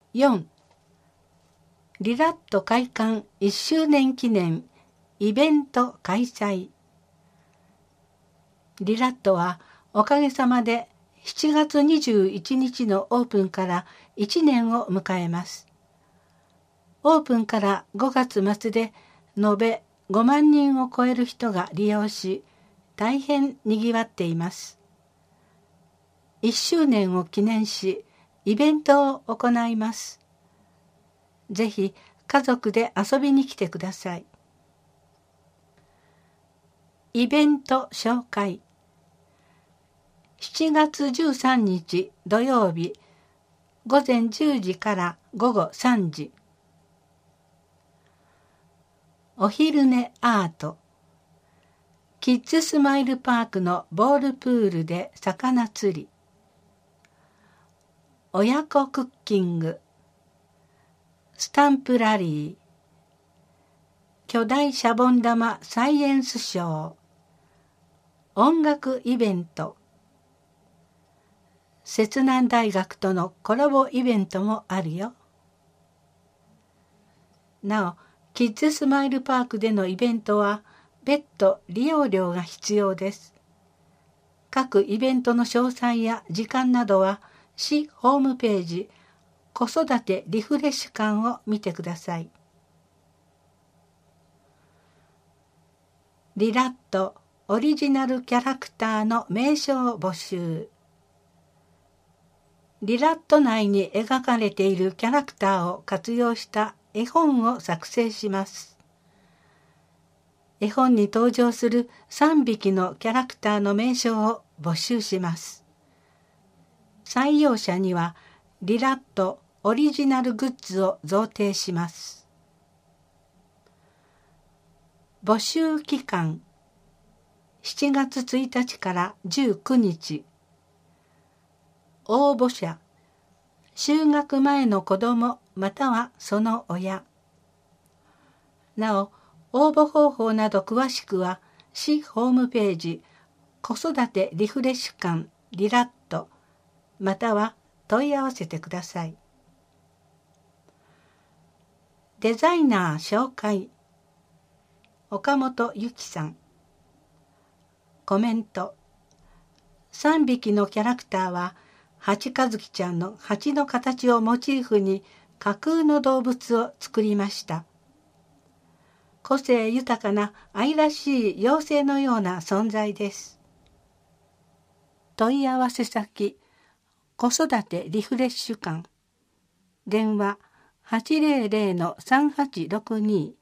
4. リラット開館1周年記念イベント開催。リラットはおかげさまで7月21日のオープンから1年を迎えます。オープンから5月末で延べ5万人を超える人が利用し、大変にぎわっています。1周年を記念し、イベントを行います。ぜひ家族で遊びに来てください。イベント紹介。7月13日土曜日、午前10時から午後3時。お昼寝アート。キッズスマイルパークのボールプールで魚釣り。親子クッキング。スタンプラリー。巨大シャボン玉サイエンスショー。音楽イベント。摂南大学とのコラボイベントもあるよ。なお、キッズスマイルパークでのイベントは別途利用料が必要です。各イベントの詳細や時間などは市ホームページ子育てリフレッシュ館を見てください。リラットオリジナルキャラクターの名称募集。リラット内に描かれているキャラクターを活用した絵本を作成します。絵本に登場する3匹のキャラクターの名称を募集します。採用者にはリラットオリジナルグッズを贈呈します。募集期間7月1日から19日。応募者、就学前の子どもまたはその親。なお、応募方法など詳しくは市ホームページ子育てリフレッシュ館リラットまたは問い合わせてください。デザイナー紹介。岡本由紀さん。コメント。3匹のキャラクターは八和樹ちゃんの蜂の形をモチーフに架空の動物を作りました。個性豊かな愛らしい妖精のような存在です。問い合わせ先、子育てリフレッシュ館。電話800-3862